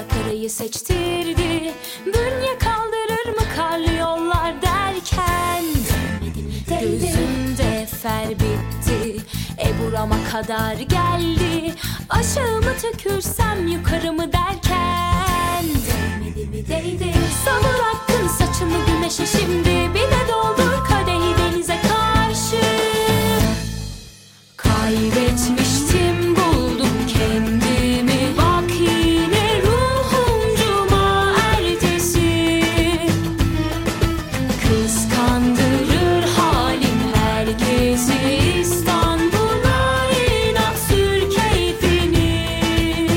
karayı seçtirdi. Bünye kaldırır mı karlı yollar derken, gözümde fer bitti, burama kadar geldi. Aşağımı tükürsem yukarı mı derken, değmedi mi değdi. Savur hakkın saçını güneşe şimdi, bir de doldur kadehi denize karşı. Kaybetmiştim buldum kendimi, bak yine ruhum cuma ertesi. Kıskandırır halim herkesi, İstanbul'a inat sür keyfini.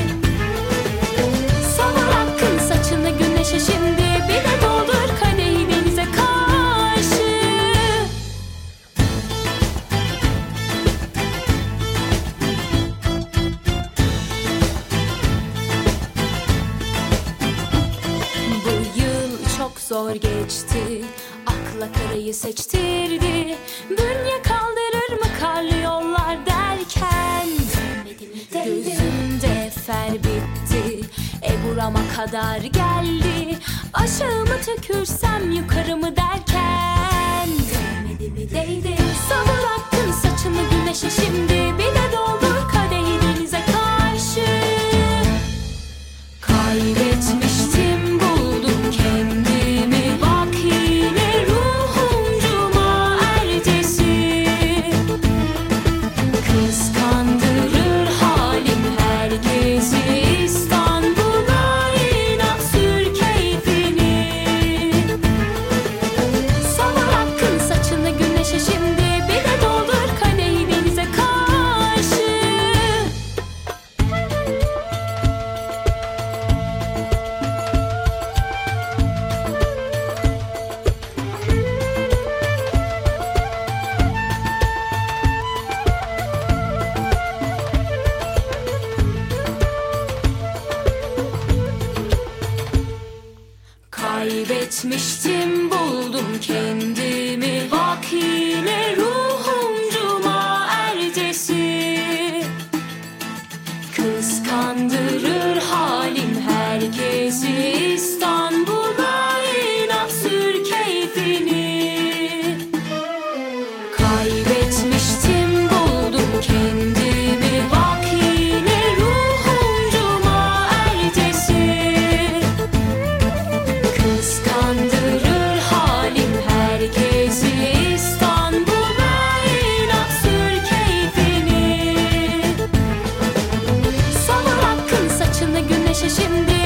Savur hakkın saçını güneşe şimdi, bir de doldur kadehi denize karşı. Bu yıl çok zor geçti, akla karayı seçtirdi. Bünye kaldırır mı karlı yollar derken, gözümde fer bitti, burama kadar geldi. Aşağımı tükürsem yukarı mı derken, değmedi mi değdi. Savur hakkın saçını güneşe şimdi, bir de doldur kadehi denize karşı. Kaybetmiştim buldum kendimi, bak yine ruhum cuma ertesi. Kıskandırır halim herkesi, İstanbul'a inat sür keyfini. Savur hakkın saçını güneşe şimdi, bir de doldur kadehi denize karşı. Kaybetmiştim buldum kendimi, bak yine ruhum cuma ertesi. Kıskandırır halim herkesi, İstanbul'a inat sür keyfini. Kaybetmiştim buldum kendimi, bak yine ruhum cuma ertesi. Kıskandırır halim herkesi, İstanbul'a inat sür keyfini. Savur hakkın saçını güneşe şimdi,